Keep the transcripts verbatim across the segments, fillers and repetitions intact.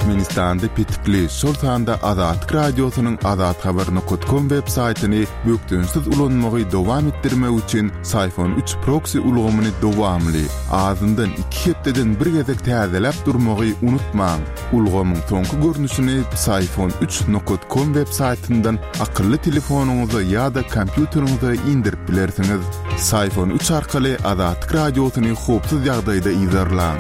Türkmenistan'da pitikli şol sanda Azatlyk Radiosynyň azat habar nokta com web saytyny bökdünsiz ulanmagy dowam etdirmek üçin Sayfon üç proxy ulgamyny dowamly azyndan iki hepdeden bir gezek täzelep durmagy unutmaň. Ulgamyň soňky görnüşini sayfon üç nokta com web saytyndan akylly telefonuňyza ýa-da kompýuteriňize indirip bilersiňiz. Sayfon üç arkaly Azatlyk Radiosyny hopsuz ýagdaýda izlerläň.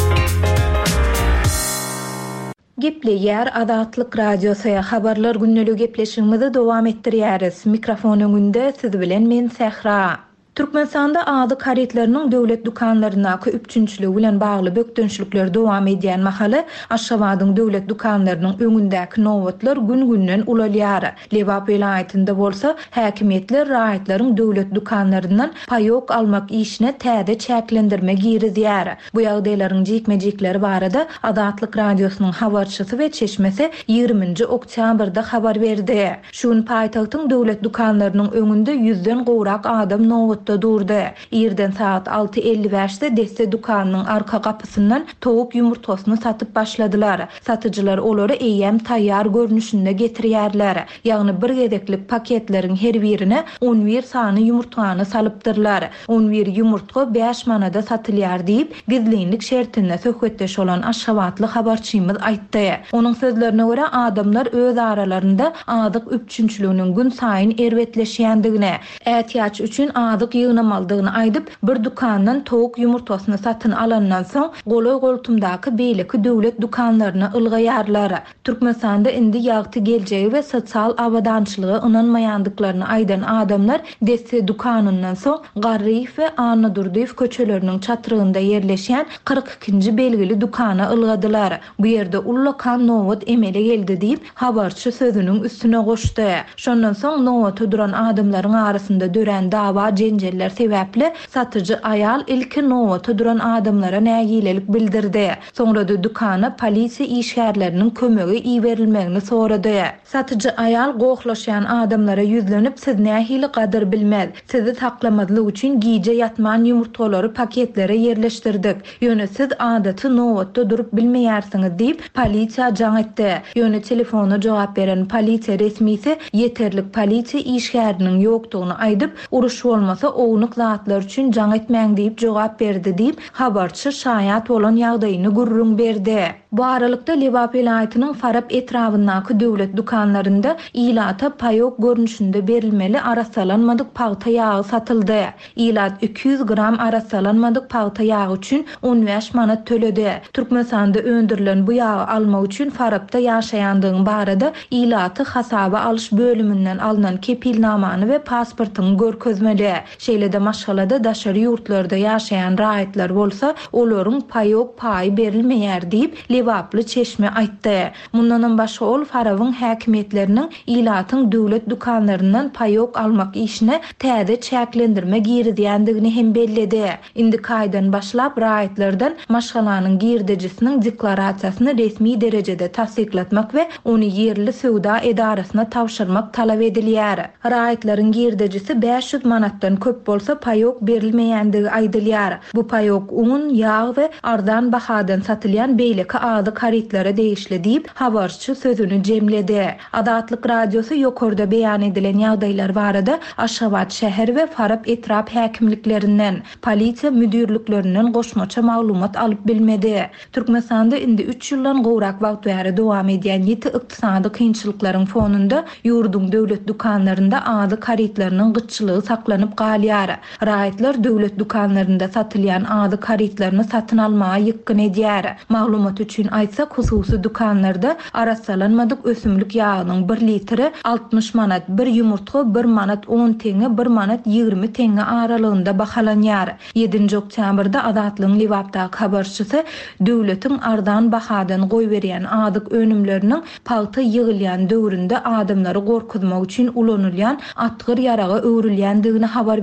Gepli yer Azatlyk Radiosyna habarlar günnälik gepleşigimizi dowam etdirýäris. Mikrofon öňünde siz bilen men Sehra. Türkmenistanda ady karetleriniň döwlet dukanlarynaky üpçünçligi bilen bagly bökdünçlikler dowam edýän mahaly Aşgabatyň döwlet dukanlarynyň öňündäki nowatlar gün-günden ulalýar. Lewap vilayatynda bolsa häkimetler raýatlaryň döwlet dukanlaryndan paýok almak işine täze çäklendirme girizýär. Bu ýagdaýlaryň jekmejekleri barada Azatlyk Radiosynyň habarçysy we çeşmesi ýygrüminji oktýabrda habar berdi. Şuň paýtagtyň döwlet dukanlarynyň öňünde yüzden gowrak adam nowat da durdu. Ýerden saat alty elli beşde deste dukanynyň arka kapısından towuk ýumurtasyny satyp başladylar. Satyjylar olary eýem taýýar görnüşinde getirýärler. Ýagny bir gezeklik paketleriň her birine on bir sany ýumurtany salypdyrlar. on bir ýumurtga beş manada satylýar diýip gizlilik şertinde söhbetdeş olan Aşgabatly habarçymyz aýtdy. Onuň sözlerine görä adamlar öz aralarynda adyk üpçünçliginiň gün saýyn erwetleşýändigine, ätýaç üçin adyk ýygnamaldygyny aýdyp bir dukandan towuk ýumurtasyny satyn alandan soň goly goltumdaky beýleki döwlet dukanlaryna ylgaýarlar. Türkmenistanda indi ýagty geljegi we sosial awadançylygy ynanmaýandyklaryny aýdan adamlar deste dukanyndan soň Garryf we Anna Durdiýew köçeleriniň çatyrynda ýerleşýän kırk ikinji belgili dukana ylgadylar. Bu ýerde ullakan nowat emele geldi diýip habarçy sözüniň üstüne goşdy. Şondan soň nowata duran adamlaryň arasynda dören dawa jenjeller sebäpli satyjy ayal ilki nowata duran adamlara nägilelik bildirdi. Soňra da dukana polisiýa işgärleriniň kömegi iýerilmegini sorady. Satyjy ayal goýlaşýan adamlara ýüzlenip siz nähili gadyr bilmez. Sizi saklamadlyk üçin giýje ýatman ýumurtalary paketlere ýerleşdirdik. Ýöne siz adaty nowatda durup bilmeýärsiňiz diýip polisiýa jaň etdi. Ýöne telefona jogap beren polisiýa resmisi ýeterlik polisiýa işgäriniň ýokdugyny aýdyp uruş bolmasa ownuk zatlar üçin jaň etmäň diýip jogap berdi diýip habarçy şaýat bolan ýagdaýyny gurrun berdi. Bu aralykda Lewap vilayatynyň Farab etrafyndaky döwlet dukanlarynda ilata paýok görnüşinde berilmeli arasalanmadyk paýta ýagy satyldy. İlat iki yüz gram arasalanmadyk paýta ýagy üçin on beş manat töledi. Türkmenistanda öndürilen bu ýagy almak üçin Farabda ýaşaýandygyň barada ilaty hasaba alyş bölümünden alynan kepilnamany we pasportyny görkezmeli. Şeýle-de maşgalada daşary ýurtlarda ýaşaýan raýatlar bolsa, olaryň paýok paý berilmeýär diýip Lewaply çeşme aýtdy. Mundan başga ol Farawyň häkimetleriniň ilatyň döwlet dukanlaryndan paýok almak işine täze çäklendirme girizýändigini hem belledi. Indi kaýdan başlap raýatlardan maşgalanyň girdejisiniň deklarasiýasyny resmi derejede tasdiklatmak we ony ýerli söwda edarasyna tawşyrmak talap edilýär. Raýatlaryň girdejisi beş yüz manatdan köp bolsa paýok berilmeýändigi aýdylýar. Bu paýok un, ýağ we ardan bahadan satylýan beýleki ady karetlere değişli diýip habarçy sözüni jemledi. Azatlyk Radiosy ýokarda beýan edilen ýagdaýlar barada Aşgabat şäher we Farab etrap häkimliklerinden, polisiýa müdürliklerinden goşmaça maglumat alyp bilmedi. Türkmenistanda indi üç ýyldan gowrak wagt bäri dowam edýän ýeti ykdysady kynçylyklaryň fonunda ýurdun döwlet dukanlarynda ady karetleriniň gyçylygy saklanyp galýar. Raýatlar döwlet dukanlarynda satylýan ady karetlerini satyn almaga ýykyn edýär. Maglumat üçin aýtsak, hususy dukanlarda arasalanmadyk ösümlik ýagynyň bir litri altmış manat, bir ýumurtga bir manat on teňe, bir manat ýygrimi teňe aralygynda bahalanýar. yedinji oktýabrda Azatlyň Lewapdaky habarçysy döwletiň ardan bahadan goý berýän adyk önümleriniň paýta ýygylýan döwründe adamlary gorkutmak üçin ulanylýan atgyr ýaraga öwrilýändigini habar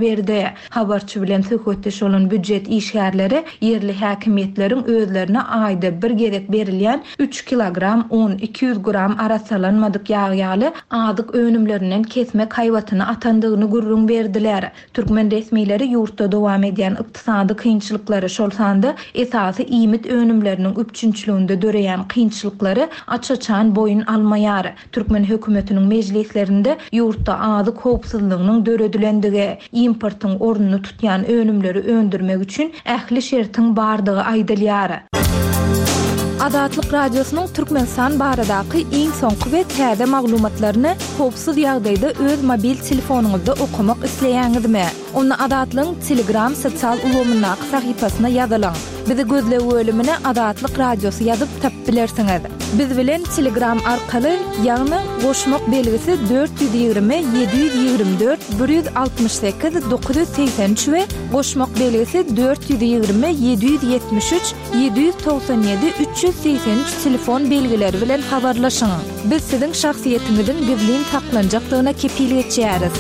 berdi. Habarçy bilen söhbetdeş olan büdjet işgärleri yerli häkimetlerin özlerine aýda bir gerek berilýän üç kilogram on iki yüz gram arasalanmadyk ýagy adyk önümlerinden kesmek haywatyny atandygyny gurrun berdiler. Türkmen resmileri ýurtda dowam edýän ykdysady kynçylyklary şolsanda esasy iýmit önümleriniň üçünçlüğünde döreýän kynçylyklary açaçan boyun almaýar. Türkmen hökümetiniň meclislerinde ýurtda adyk howpsuzlygynyň döredilendige, importyň ornuny tutýan önümleri öndürmek üçin ähli şertiň bardygy aýdylýar. Adatlyk radiosynyň Türkmenistan baradaky iň soňky we täze maglumatlaryny howpsuz ýagdaýda öz mobil telefonuňyzda okumak isleýäňizmi? Onu Adatlyň Telegram sosial ulgamyna sahypasyna ýazylaň. Bizi gözlegi bölümine Adatlyk Radiosy ýazyp tapyp bilersiňiz. Biz bilen Telegram arkaly ýagny goşmak belgisi dört yüz ýygrimi yedi yüz ýygrimi dört bir yüz altymyş sekiz dokuz yüz seksen üç we goşmak belgisi dört yüz ýygrimi yedi yüz ýetmiş üç yedi yüz toksan ýedi üç yüz seksen üç telefon belgileri bilen habarlaşyň. Biz siziň şahsiýetiniziň gizlin saklanjakdygyna kepillik etýäris.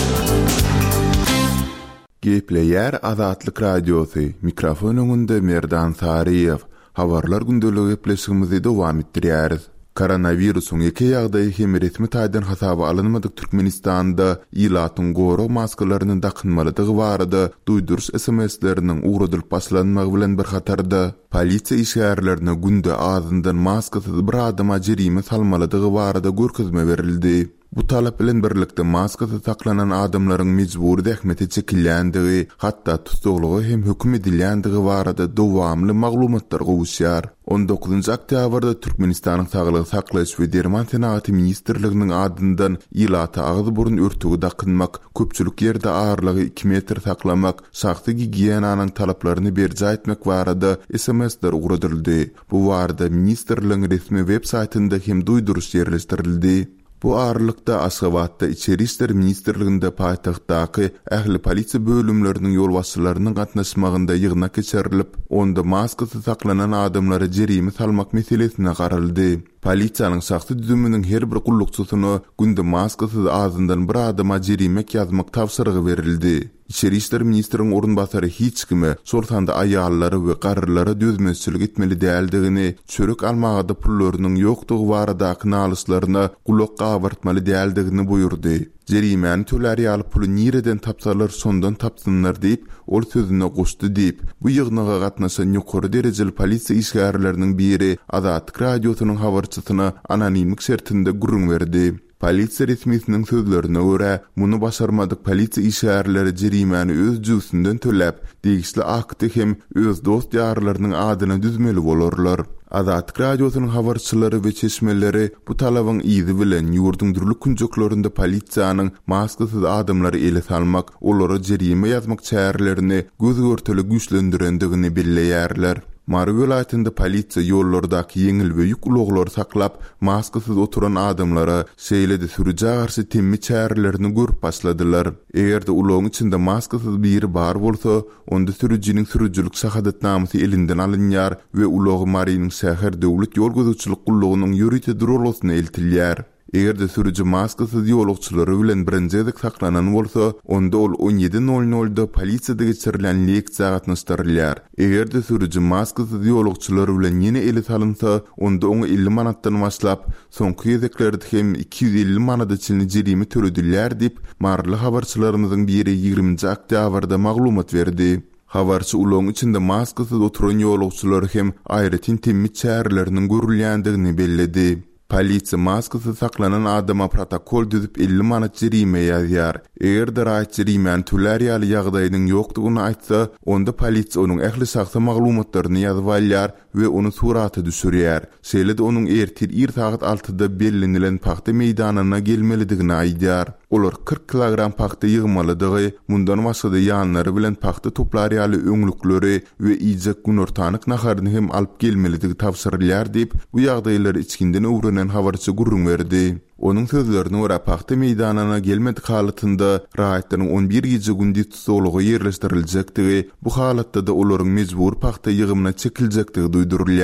Gepleýär Azatlyk Radiosu. Mikrofon öňünde Merdan Sariýew. Habarlar gündeligi gepleşigimizi dowam etdirýäris. Koronawirusyň iki ýagdaýy hem resmi taýdan hasaba alynmadyk Türkmenistanda ýylatyň goro maskalaryny dakynmalydygy barada duýduruş S M S-leriniň uğradylyp başlanmagy bilen bir hatarda polisiýa işgärlerine günde ağzyndan maskasyz bir adama jerime salmalydygy barada görkezme berildi. Bu talap bilen birlikde maskasy taklanan adamlaryň mejburi dähmete çekilýändigi, hatda tutuglugy hem hökm edilýändigi barada dowamly maglumatlar gowuşýar. on dokuzunçy oktýabrda Türkmenistanyň Saglyk saklaýyş we derman senaty ministrliginiň adyndan ýylata agzy burun örtügi dakynmak, köpçülik ýerde ağırlygy iki metr saklamak, şahsy gigiýenanyň talaplaryny berja etmek barada S M S-ler uğradyldy. Bu barada ministrligiň resmi web saýtynda hem duýduruş ýerleşdirildi. Bu ağırlıkta Aşgabatda İçeri İşler Ministerliginde paýtagtdaky ähli polisiýa bölümleriniň ýolbaşçylarynyň gatnaşmagynda ýygnak geçirilip, onda maskasy saklanan adamlara jerime salmak meselesine garaldy. Polisiýanyň şahsy düzüminiň her bir gullukçysyna günde maskasyz ağzyndan bir adama jerime ýazmak tapşyrygy berildi. İçeri İşler Ministriniň orunbasary hiç kime şol sanda aýallary we garrylara dözmezçilik etmeli däldigini, çörek almagda pullarynyň ýokdugy baradaky nalyşlaryna gulak gabartmaly däldigini buyurdy. Jerimäni töleri alyp pulu nireden tapsalar sondan tapsynlar diýip ol sözüne goşdy diýip bu ýygnaga gatnaşan ýokary derejeli polisiýa işgärleriniň biri Azatlyk Radiosynyň habarçysyna anonimlik şertinde gurrun berdi. Polisiýa resmiýetiniň sözlerine görä, muny başarmadyk polisiýa işgärleri jerimäni öz jüýsünden töläp, degişli akty hem öz dost ýarlarynyň adyna düzmeli bolarlar. Azatlyk Radiosynyň habarçylary we çeşmeleri bu talabyň izi bilen ýurduň durly kunjuklarynda polisiýanyň maskasyz adamlary ele salmak, olara jerime ýazmak çärelerini göz görteli güýçlendirendigini bilýärler. Mary welaýatynda polisiýa ýollardaky ýeňil we ýük ulaglary saklap, maskasyz oturan adamlara şeýlede sürüje garşy temmi çärelerini görüp başladylar. Egerde ulagyň içinde maskasyz biri bar bolsa, onda sürüjiniň sürüjülük şahadatnamasy elinden alınýar we ulagy Marynyň şäher döwlet ýol gözükçilik gullugynyň ýürüte durulasyna eltilýär. Egerde sürüji maskasyz ýolagçylary bilen birinjidek saklanan bolsa, onda ol on ýedi nol nolda polisiýada geçirilen leksiýa gatnaşdyrylýar. Egerde sürüji maskasyz ýolagçylary bilen ýene ele salynsa, onda oňa elli manatdan başlap, soňky ýedeklerde hem iki yüz elli manatçyny jerime töredilýär diýip marly habarçylarymyzyň biri ýygrimiňji oktýabrda maglumat berdi. Habarçy ulagyň içinde maskasyz oturan ýolagçylary hem aýratyn temmi çäreleriniň görülýändigini belledi. Polisiýa maskasyz saklanan adama protokol düzüp elli manat jerime ýazýar. Eger raýat jerimäni türler ýaly ýagdaýynyň ýokdugyny aýtsa, onda polisiýa onuň ähli şahsy maglumatlaryny ýazyp alýar we onu suraty düşürýär. Şeýlede onuň ertir ir saat altıda bellenilen paxta meýdanyna gelmelidigini aýdýar. Olar kırk kilogram paxta ýygmalydygy, mundan başga da ýanlary bilen paxta toplar ýaly öňlükleri we ýyjak günortanyk naharyny hem alyp gelmelidigi tapşyrylýar diýip bu ýagdaýlary içkinden öwrenen habarçy gurrun berdi. Onun sözlerine görä paxta meýdanyna gelmedik halatynda raýatlaryň on bir gije gündi tutulugy ýerleşdiriljekdigi, bu halatda da olaryň mejbur paxta ýygymyna çekiljekdigi duýdurulýar.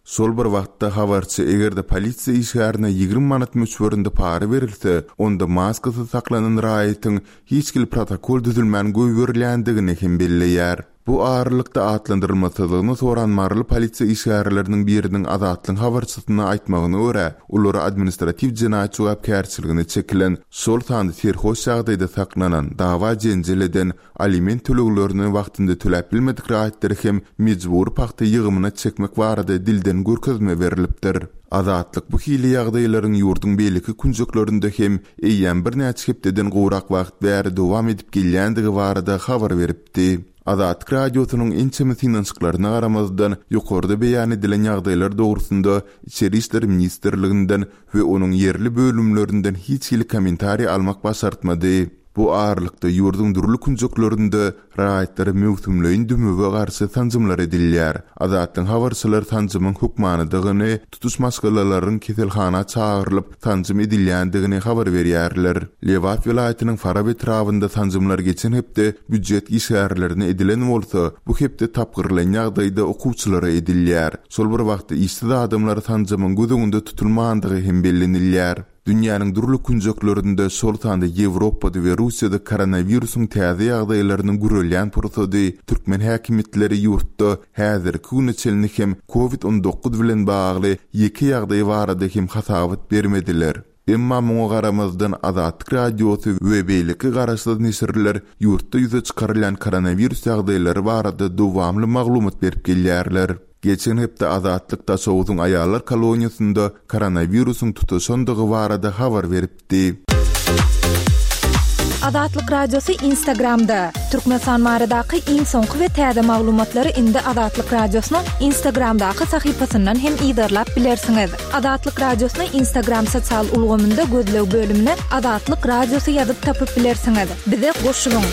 Sol bir wagtda habarçy egerde polisiýa işgärine ýygrimi manat möçberinde para berilse, onda maskasy saklanan raýatyň hiç kil protokol düzülmän göýberilýändigini hem belleýär. Bu ağırlıkta atlandırılmasylığını soran marly polisiýa işgärleriniň biriniň azatlyň habarçysyna aýtmagyna görä, ulara administrativ jinaýat jogapkärçiligine çekilen sol sandy serhoş ýagdaýda saklanan dawa jenjeleden aliment töleglerini wagtynda töläp bilmedik raýatlar hem mejbur paxta ýygymyna çekmek barada dilden görkezme berilipdir. Azatlyk bu hili ýagdaýlaryň ýurduň beýleki kunjuklarynda hem eýýän bir näçe hepdeden gowrak wagt bäri dowam edip gelýändigi barada habar beripdi. Azatlyk radiosynyň ençemi finansyklaryna garamazdan ýokarda beýan edilen ýagdaýlar dogrusynda Içeri işler ministrliginden we onuň ýerli bölümlerinden hiç hili kommentari almak başartmady. Bu ağırlıkta ýurdun durly kunjuklarynda raýatlary möhümleýin dümüge garşy tanjymlar edilýär. Azatlyň habarçylar tanjymyň hukmanydygyny, tutuş maskalarynyň keselhana çağırılıp tanjym edilýändigini habar berýärler. Lewat vilayatynyň Farab etrafynda tanjymlar geçen hepde büdjet işgärlerini edilen bolsa, bu hepde tapgyrlan ýagdaýda okuwçylara edilýär. Sol bir wagtda işsida adamlar tanjymyň gözüňde tutulmandygy hem bellenilýär. Dünýäniň durly kunjuklarynda sol tanda Ýewropada we Russiýada koronawirusyň täze ýagdaýlarynyň gürelýän prosesy türkmen häkimetleri ýurtda häzir küneçelini hem covid on dokuz bilen bagly ýeki ýagdaý barada hem hasabat bermediler. Emma muňa garamazdan Azatlyk radiosy we beýleki garaşly nesirler ýurtda ýüze çykarylan koronawirus ýagdaýlary barada dowamly maglumat berip gelýärler. Geçen hepde Azatlykda soğudun ayarlar koloniýasynda koronawirusyň tutuşandygy barada habar beripdi. Azatlyk radiosu Instagramda. Türkmenistan maradaky iň soňky we täze maglumatlary indi Azatlyk radiosynyň Instagramdaky sahypasyndan hem ýydarlap bilersiňiz. Azatlyk radiosyny Instagram sosial ulgamynda gözlew bölümine Azatlyk radiosu ýazyp tapyp bilersiňiz. Bize goşulyň.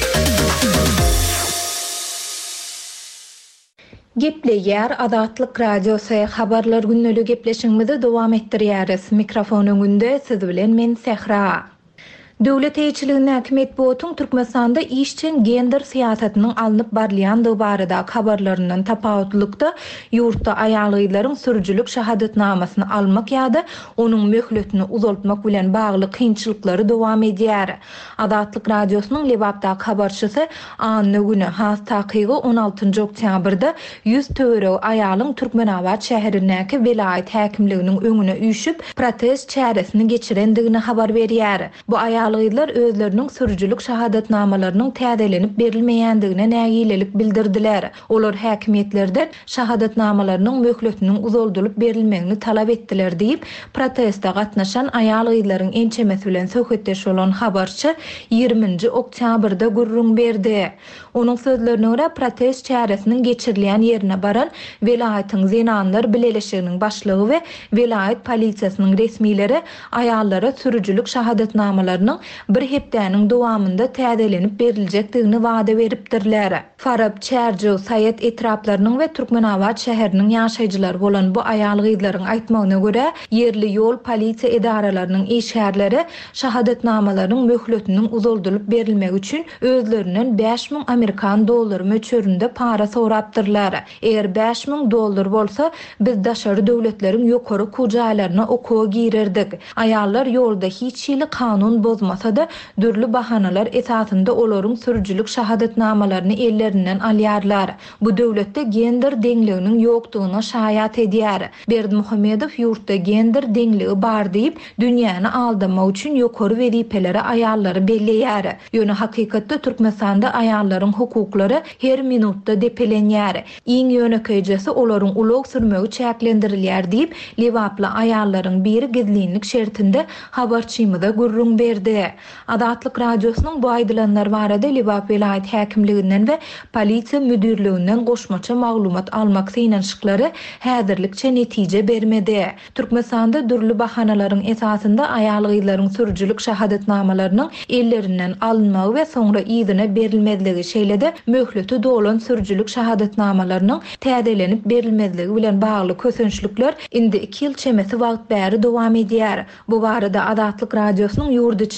Gepleýär Azatlyk radiosu habarlar günnäli gepleşigimizi dowam etdirýäris. Mikrofon öňünde siz bilen men Sehra. Döwlet eýçiligine häkimet botuň Türkmenistanda işçin gender siýasatynyň alınıp barlaýandygy barada habarlarynyň tapawutlykda ýurtda aýalylaryň sürüjülük şahadatnamasyny almak ýa-da onuň möhletini uzaltmak bilen bagly kynçylyklary dowam edýär. Azatlyk radiosynyň Lebapdaky habarçysy Anny güni has takygy on altynjy oktýabrda ýüz töwereg aýalyň Türkmenabad şäherindäki vilayet häkimliginiň öňüne üýşüp protest çäresini geçirendigini habar berýär. Bu aýal Aýalylar özleriniň sürüjülük şahadatnamalarynyň täzelenip berilmeýändigine nägilelik bildirdiler. Olar häkimetlerden şahadatnamalarynyň möhletiniň uzaldyryp berilmegini talap etdiler diýip protestde gatnaşan aýalylaryň ençemesi bilen söhbetdeş bolan habarçy ýygrimiňji oktýabrda gurrun berdi. Onuň sözlerine görä protest çäresiniň geçirilýän ýerine baran vilayatyň zenanlar bileleşiginiň başlygy we vilayet polisiýasynyň resmileri aýallara sürüjülük şahadatnamalarynyň bir hepdäniň dowamında täzelenip berilejekdigini wada beripdirler. Farab, Çerjo, Sayet etraplarynyň we Türkmenabad şäheriniň ýaşaýjylary bolan bu aýalgylaryň aýtmagyna görä, yerli ýol polisiýa edaralarynyň işgärleri şahadatnamalarynyň möhletiniň uzaldyryp berilmegi üçin özlerinden beş miň Amerikan dollary möçberinde para sorapdyrlar. Eger beş miň dollar bolsa, biz daşary döwletleriň ýokary kujaýlaryna okuwa girerdik. Aýallar ýolda hiç ýyly kanun bozmasa da dürlü bahanalar esasında olaryň sürüjülük şahadatnamalaryny ellerinden alýarlar. Bu döwletde gender deňliginiň ýokdugyna şaýat edýär. Berdimuhammedow ýurtda gender deňligi bar diýip dünýäni aldamak üçin ýokary wezipeleri aýallary belleýär. Ýöne hakykatda Türkmenistanda aýallaryň hukuklary her minutda depelenýär. Iň ýönekeýjesi olaryň ulug sürmegi çäklendirilýär diýip Lewaply aýallaryň biri gizlinlik şertinde habarçymyza gurrun berdi. Azatlyk radiosynyň bu aýdylanlar barada Lewap vilayet häkimliginden we polisiýa müdürliginden goşmaça maglumat almak synanyşyklary häzirlikçe netije bermedi. Türkmenistanda dürlü bahanalaryň esasında aýalylaryň sürüjülük şahadatnamalarynyň ellerinden alınmagy we soňra ýygyna berilmediligi şeýlede möhleti dolan sürüjülük şahadatnamalarynyň täzelenip berilmediligi bilen bagly kösençlikler indi iki ýyl çemesi wagt bäri dowam edýär. Bu barada Azatlyk radiosynyň ýurt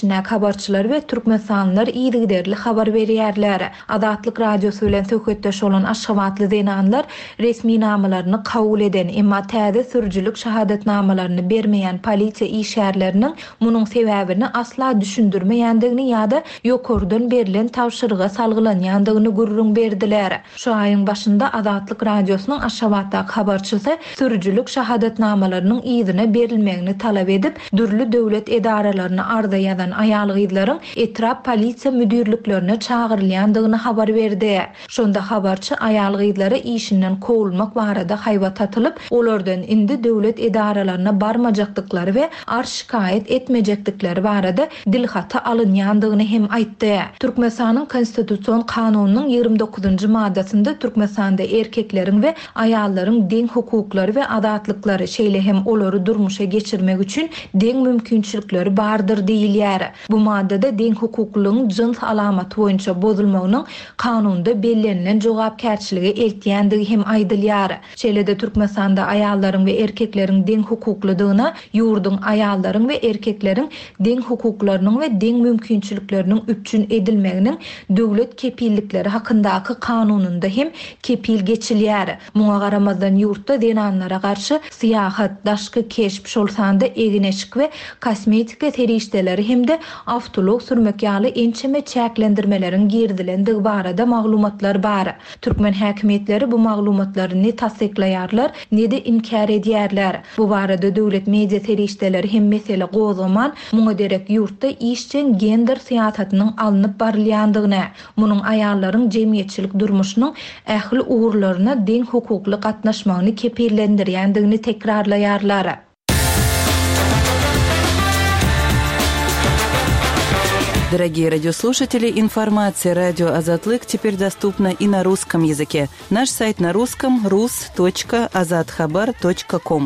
işine habarçılar ve Türkmenstanlılar iýdigderli habar berýärler. Azatlyk radiosu bilen söhbetdeş bolan Aşgabatly denanlar resmi namalaryny kabul eden, emma täze sürüjülük şahadatnamalaryny bermeýän polisiýa işgärleriniň munyň sebäbini asla düşündirmeýändigini ýa-da ýokurdan berilen tawşyryga salgylanýandygyny gurrun berdiler. Şu aýyň başynda Azatlyk radiosynyň Aşgabatdaky habarçysy sürüjülük şahadatnamalarynyň ýygyna berilmegini talap edip dürli döwlet edaralaryny arda ýazan aýal gyzlaryň etrap polisiýa müdürlüklerine çağırylýandygyny habar berdi. Şonda habarçy aýal gyzlary işinden kowulmak barada haýbat atylyp, olardan indi döwlet edaralaryna barmajakdyklary we ar şikayet etmejekdikleri barada dilhata alınýandygyny hem aýtdy. Türkmenistanyň konstitusiýon kanunynyň ýygrimi dokuzunçy maddasynda Türkmenistanda erkekleriň we aýallaryň deň hukuklary we azatlyklary şeýle hem olary durmuşa geçirmek üçin deň mümkinçilikleri bardyr diýilýär. Bu maddada deň hukuklygyň jins alamaty boýunça bozulmagynyň kanunda bellenilen jogapkärçiligi eltýändigi hem aýdylýar. Şeýle-de Türkmenistanda aýallaryň we erkekleriň deň hukuklydygyna ýurduň aýallaryň we erkekleriň deň hukuklarynyň we deň mümkinçilikleriniň üçin edilmeginiň döwlet kepillikleri hakyndaky kanununda hem kepil geçilýär. Muňa garamazdan ýurtda denanlara garşy syýahat, daşky keşp, şolsanda egineşik we kosmetika terişdeleri hem-de awtolog sürmek ýaly ençeme çäklendirmeleriň girdilendigi barada maglumatlar bar. Türkmen häkimetleri bu maglumatlary ne tasdiklaýarlar, ne de inkar edýärler. Bu barada döwlet media terişdeleri hem mesele gozaman muňa derek ýurtda işçen gender syýasatynyň alınıp barylýandygyny, munyň aýallaryň jemgyýetçilik durmuşynyň ähli ugurlaryna deň hukukly gatnaşmagyny kepillendirýändigini tekrarlaýarlar. Дорогие радиослушатели, информация радио «Азатлык» теперь доступна и на русском языке. Наш сайт на русском – рус точка азатхабар точка ком.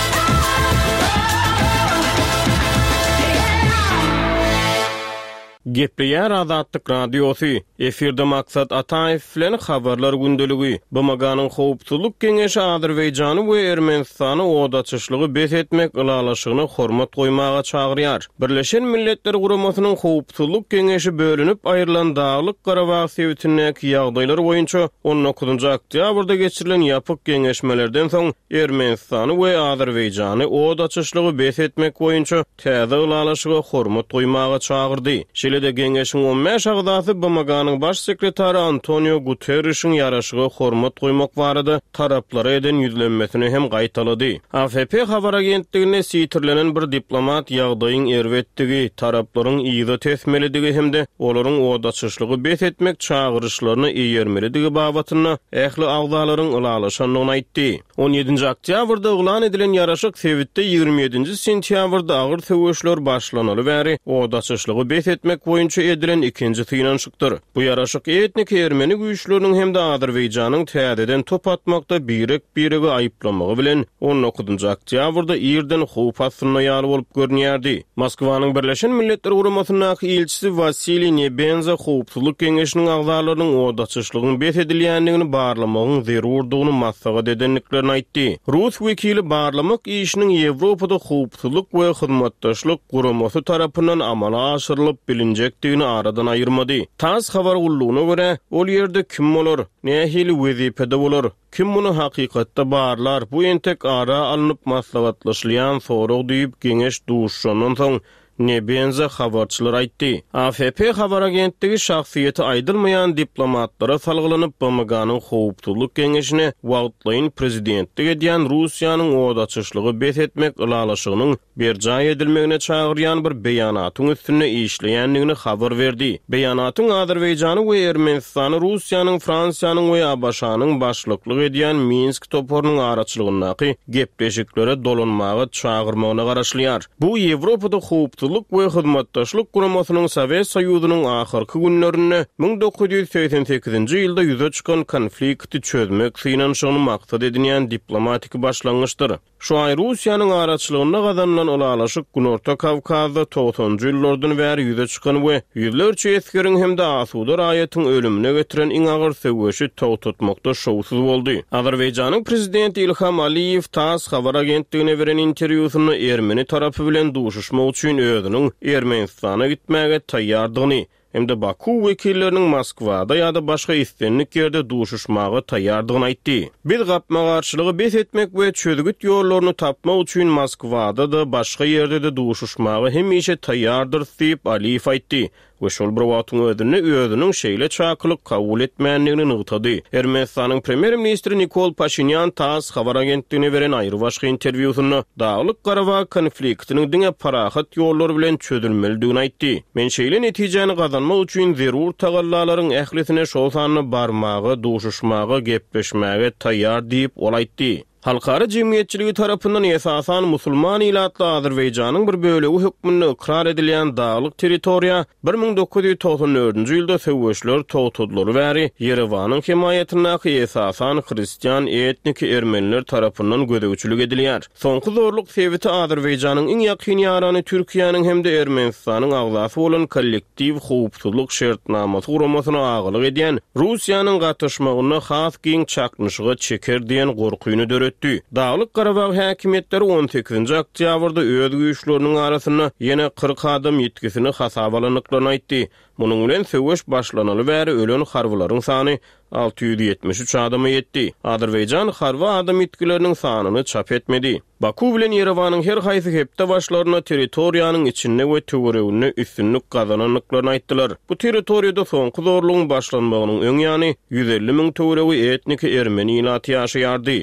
Gepleýär Azatlyk radiosu. Efirde maksat Ataýew bilen habarlar gündeligi. Bu maganyň howpsuzlyk geňeşi Azerbaýjany we Ermenistany odaçyşlygy bes etmek ılalaşygyny hormat goýmaga çagyrýar. Birleşen Milletler Guramasynyň howpsuzlyk geňeşi bölünip aýrylan Daglyk Garabag sebitindäki ýagdaýlar boýunça on dokuzunçy oktýabrda geçirilen ýapyk geňeşmelerden soň Ermenistany we Azerbaýjany odaçyşlygy bes etmek boýunça täze ılalaşyga hormat goýmaga çagyrdy. Şeýle-de geňeşiň on beş agzasy bu maganyň baş sekretary Antonio Guterres'iň ýaraşyga hormat goýmak barada taraplara eden ýüzlenmesini hem gaýtalady. A F P habar agentligine sitirlenen bir diplomat ýagdaýyň erwetdigi, taraplaryň ýygy tesmelidigi hemde olaryň odaçyşlygy bes etmek çağırışlaryny iýermelidigi babatyna ähli agzalaryň ulalaşanyny aýtdy. on ýedinçi oktýabrda oglan edilen ýaraşyk sebitde ýygrimi ýedinçi sentýabrda agyr söwüşler başlanaly bäri odaçyşlygy bes etmek boýunça edilen ikinji tynanşykdyr. Bu ýaraşyk etnik ermeni güýçleriniň hem de Azerbaýjanyň täzeden top atmakda birek biregi aýyplamagy bilen on dokuzunçy oktýabrda ýerden howp asyna ýaly bolup görnýärdi. Moskwanyň Birleşen Milletler Guramasyndaky elçisi Vasily Nebenza howpsuzlyk geňeşiniň agzalarynyň odaçyşlygyny bes edilýändigini barlamagyň zerurdygyny maslahat edenliklerini aýtdy. Rus wekili barlamak işiniň Ýewropada howpsuzlyk we hyzmatdaşlyk guramasy tarapyndan amala aşyrylyp bilinjekdigini aradan aýyrmady. Tas habar ullugyna görä, ol ýerde kim bolar, nähili wezipede bolar, kim muny hakykatda barlar, bu entek ara alınıp maslahatlaşylýan sorag diýip geňeş duşşandan soň Nebenza habarçylar aýtdy. A F P habar agentligi şahsiýeti aýdylmaýan diplomatlara salgylanyp bu maganyň howpsuzlyk geňeşine wagtlaýyn prezidentlik edýän Russiýanyň odaçyşlygy bes etmek ılalaşygynyň berjaý edilmegine çagyrýan bir beýanatyň üstüne işleýändigini habar berdi. Beýanatyň Azerbaýjany we Ermenistany Russiýanyň, Fransiýanyň we A B Şanyň başlyklyk edýän Minsk toporunyň araçylygynaky gepleşiklere dolanmagy çagyrmagyna garaşlýar. Bu Ýewropada howpsuzlyk we hyzmatdaşlyk guramasynyň Sowet Soýuzynyň ahyrky günlerinde bin dokuz ýüz seksen sekizinçi ýylda ýüze çykan konflikti çözmek synanşygyny maksat edilýän diplomatik başlangyçdyr. Şu ay Russiýanyň araçlygyna gazanlan olalaşyk Günorta Kawkazda toğsanjy ýyllardan bäri ýüze çykan we ýüzlerçe eskeriň hemde asuda raýatyň ölümine getiren iň agyr söwüşi tow tutmakda şowsuz boldy. Azerbaýjanyň prezidenti Ilham Aliýew TASS habar agentligine beren interwýusyny Ermeni tarapy bilen duşuşmak üçin özüniň Ermenistana gitmäge taýýardygyny hem de Baku wekilleriniň Moskwada ýa-da başga istenlik ýerde duşuşmagy taýýardygyny aýtdy. Biz gapma garşylygy bes etmek we çözgüt ýollaryny tapmak üçin Moskwada da başga ýerde de duşuşmagy hemişe taýýardyr diýip Aliýew aýtdy. We şol bir wagtyň ödünü özüniň şeýle çakylyk kabul etmänligini nygtady. Ermenistanyň premier ministri Nikol Pashinyan TASS habar agentligine beren aýry başga interwýusyny Daglyk Garawa konfliktiniň diňe parahat ýollary bilen çözülmelidigini aýtdy. Men şeýle netijeni gazanmak üçin zerur tagallalaryň ählisine şol sanyny barmagy, duşuşmagy, gepleşmäge taýýar diýip ol aýtdy. Halkara jemgyýetçiligi tarapyndan esasan musulman ilatly Azerbaýjanyň bir bölegi hökmünde ikrar edilýän daglyk territoriýa bir ming dokuz ýüz togson dördünji ýylda söwüşler togtudlary bäri Yerewanyň himayetine esasan hristiýan etnik ermeniler tarapyndan gödegçilik edilýär. Soňky zorluk sebäbi Azerbaýjanyň iň ýakyn ýarany Türkiýanyň hemde Ermenistanyň agzasy bolan kollektiw howpsuzlyk şertnamasy guramasyna agylyk edýän Russiýanyň gatnaşmagyna has giň çaknyşyga çeker diýen gorkuýny döret. Daglyk Garawa häkimetleri on sekizinji oktýabrda öz güýçleriniň arasyna ýene kırk adam ýetkisini hasabalanyklaryny aýtdy. Munyň bilen söwüş başlanaly bäri ölen harbylaryň sany alty ýüz ýetmiş üç adama ýetdi. Azerbaýjan harby adam ýetkileriniň sanyny çap etmedi. Baku bilen Yerewanyň her haýsy hepde başlaryna territoriýanyň içinde we töwereginde üstünlük gazananyklaryny aýtdylar. Bu territoriýada soňky zorlugyň başlanmagynyň öň ýany ýüz elli miň töweregi etnik ermeni ilaty ýaşaýardy.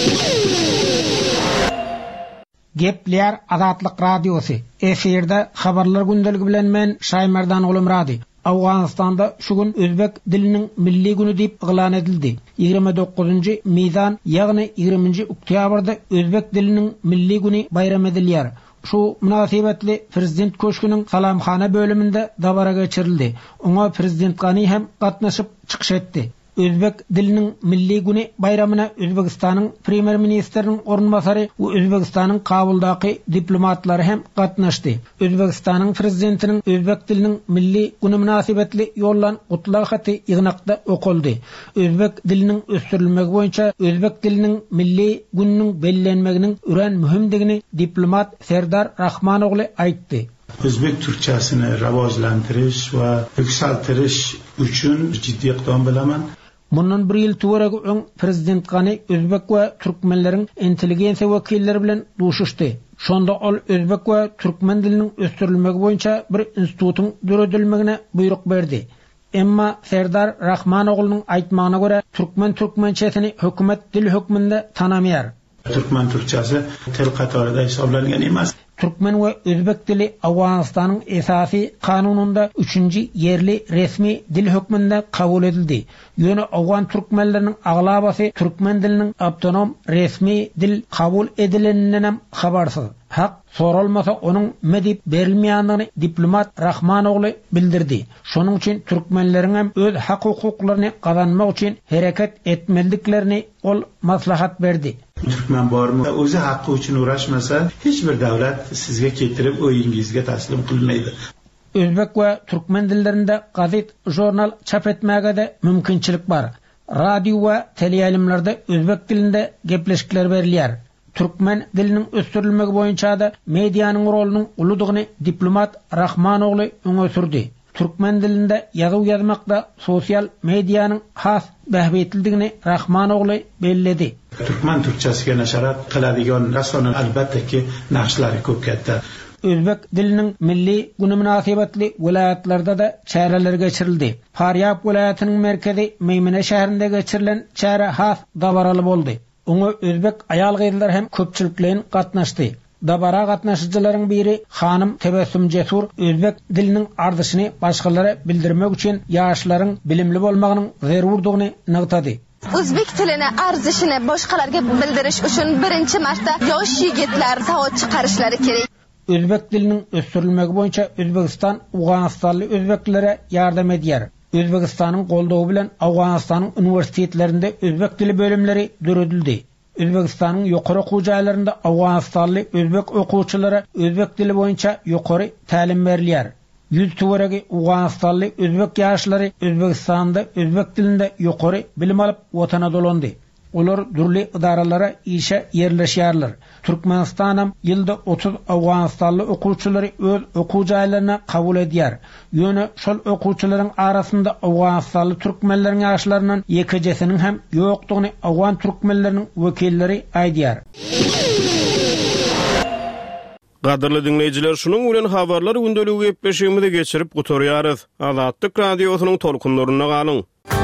Gepler Azatlyk Radiosu. Eferde habarlar gündeligi bilen men Şaýmerdan Ulumrady. Awganistanda şu gün özbek diliniň milli güni diýip elan edildi. ýygrimi dokuzunji Mizan ýagny ýygrimiňji oktýabrda özbek diliniň milli güni bayram edilýär. Şu münasibetli prezident köşküniň salamhana bölüminde dabara geçirildi. Oňa prezident Gany hem gatnaşyp çykyş etdi. Özbek diliniň milli güni bayramyna Özbekistanyň premier ministriniň ornbasary we Özbekistanyň Kabuldaky diplomatlary hem gatnaşdy. Özbekistanyň prezidentiniň özbek diliniň milli güni münasibetli ýollan gutlar haty ýygnakda okuldy. Özbek diliniň ösdürilmegi boýunça özbek diliniň milli güniniň bellenmeginiň üren mühimdigini diplomat Serdar Rahmanogly aýtdy. Özbek Türkçesini rivojlantirish we yükseltirish üçin ciddi iqdam bilaman. Mundan bir ýyl töweregi öň prezident Gany özbek we türkmenleriň intelligensiýa wekilleri bilen duşuşdy. Şonda ol özbek we türkmen diliniň ösdürilmegi boýunça bir institutyň döredilmegine buyruk berdi. Emma Serdar Rahmanoglynyň aýtmagyna görä türkmen türkmençesini hökümet dil hökmünde tanamaýar. Türkmen Türkçesi tel katarida hesaplanýan emas. Türkmen we özbek dili Awganistanyň esasy kanununda üçünji yerli resmi dil hökmünde kabul edildi. Ýöne Awgan türkmenleriniň aglabasy türkmen diliniň awtonom resmi dil kabul edileninden hem habarsyz. Hak sorulmasa onun medip berilmeýändigini diplomat Rahmanogly bildirdi. Şonuň üçin türkmenleriň hem öz hak hukuklaryny gazanmak üçin hereket etmeliklerini ol maslahat berdi. Türkmen barmy özü haqqy üçin uğraşmasa hiç bir döwlet sizge getirip öýüňizge taslim kılmaydy. Özbek we türkmen dillerinde gazet, jurnal çap etmäge de mümkinçilik bar. Radio we teleýaýlymlarda özbek dilinde gepleşikler berilýär. Türkmen diliniň ösdürilmegi boýunça da mediýanyň rolunyň uludygyny diplomat Rahmanogly öňe sürdi. Türkmen dilinde ýazyw ýazmakda sosial mediýanyň has behbetildigini Rahmanogly belledi. Türkmen Türkçesiga neşarat kıladigan rasonun albatta ki naşlary köpketdi. Özbek diliniň milli güni münasibetli vilayatlarda da çäreler geçirildi. Faryab vilayatynyň merkezi Meýmene şäherinde geçirilen çäre has dabaraly boldy. Oňa özbek aýal gyzlar hem köpçüliklerin gatnaşdy. Dabara gatnaşyjylaryň biri Hanım Tebessüm Cesur özbek diliniň ardyşyny başgalara bildirmek üçin ýaşlaryň bilimli bolmagynyň zerurdygyny nygtady. Özbek tilini arzyşyny başgalarga bildiriş üçin birinci marta ýaş ýigitler sawat çykarışlary kerek. Özbek diliniň ösdürilmegi boýunça Özbekistan Awganistanly özbeklere ýardam edýär. Özbekistanyň goldawy bilen Awganistanyň uniwersitetlerinde özbek dili bölümleri döredildi. Özbekistanyň ýokary okuw jaýlarynda Awganistanly özbek okuwçylara özbek dili boýunça ýokary tälim berilýär. Yüz tuvaragi Awganistanly özbek ýaşlary Özbekistanda özbek dilinde ýokary bilim alyp watana dolandy. Olar durly idaralara işe yerleşýärler. Türkmenistanam ýylda otuz Awganistanly okuwçylary öz okuw jaýlaryna kabul edýär. Ýöne şol okuwçylaryň arasynda Awganistanly türkmenleriň ýaşlarynyň ýekejesiniň hem ýokdugyny Awgan türkmenleriniň wekilleri aýdýar. Gadyrly dinleýijiler, şunuň bilen habarlar gündeligi gepleşigimizi geçirip gutarýarys. Azatlyk radiosynyň tolkunlaryna galyň.